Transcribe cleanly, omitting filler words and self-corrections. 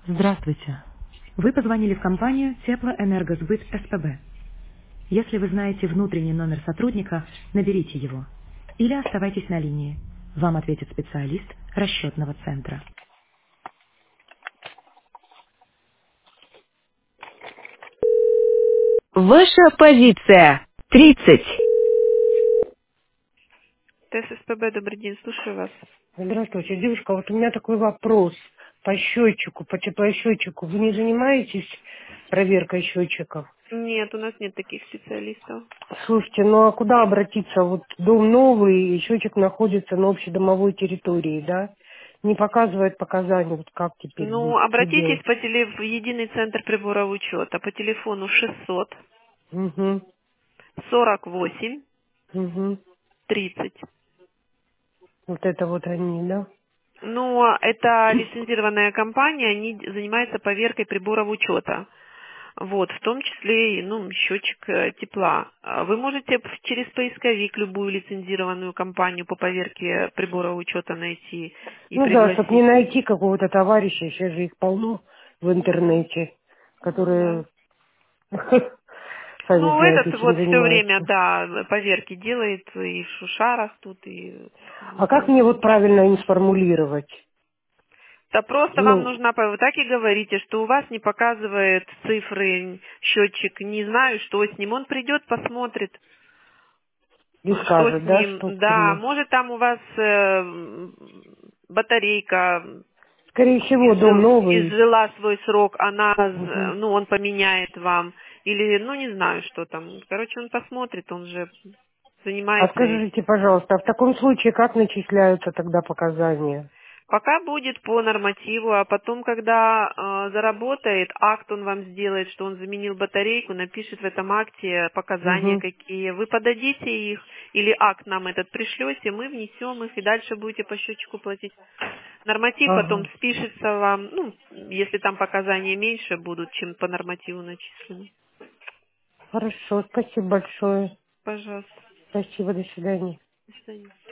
Здравствуйте. Вы позвонили в компанию Теплоэнергосбыт СПБ. Если вы знаете внутренний номер сотрудника, наберите его. Или оставайтесь на линии. Вам ответит специалист расчетного центра. Ваша позиция. 30. ТССПБ, добрый день, слушаю вас. Здравствуйте, девушка, вот у меня такой вопрос по счетчику, по теплосчетчику. Вы не занимаетесь проверкой счетчиков? Нет, у нас нет таких специалистов. Слушайте, ну а куда обратиться? Вот дом новый, и счетчик находится на общедомовой территории, да? Не показывает показания, вот как теперь Ну, быть, что обратитесь делать? в единый центр приборов учета по телефону 600 Угу, 48 угу. 30. Вот это вот они, да? Ну, это лицензированная компания, они занимаются поверкой приборов учета. Вот, в том числе и, ну, счетчик тепла. Вы можете через поисковик любую лицензированную компанию по поверке приборов учета найти и Ну да, чтобы не пригласить. найти какого-то товарища, сейчас же их полно в Мгм. интернете, Ну да. которые, сами Ну, знаете, этот чем вот все время, занимаются. да, поверки делает и в шушарах тут, и А как поэтому. мне вот правильно им сформулировать? Да просто вам Ну, нужна, вы так и говорите, что у вас не показывает цифры счетчик, не знаю, что с ним. Он придет, посмотрит, и что с скажет, да, ним. что к Да, чему. может там у вас батарейка Скорее всего, дом новый. изжила свой срок, она, Мгм. ну, он поменяет вам. Или, ну, не знаю, что там. Короче, он посмотрит, он же А занимается этим. скажите, пожалуйста, а в таком случае как начисляются тогда показания? Пока будет по нормативу, а потом, когда заработает, акт он вам сделает, что он заменил батарейку, напишет в этом акте показания Угу. какие. Вы подадите их, или акт нам этот пришлете, мы внесем их, и дальше будете по счетчику платить. Норматив потом Ага. спишется вам, ну, если там показания меньше будут, чем по нормативу начислены. Хорошо, спасибо большое. Пожалуйста. Спасибо, до свидания. До свидания.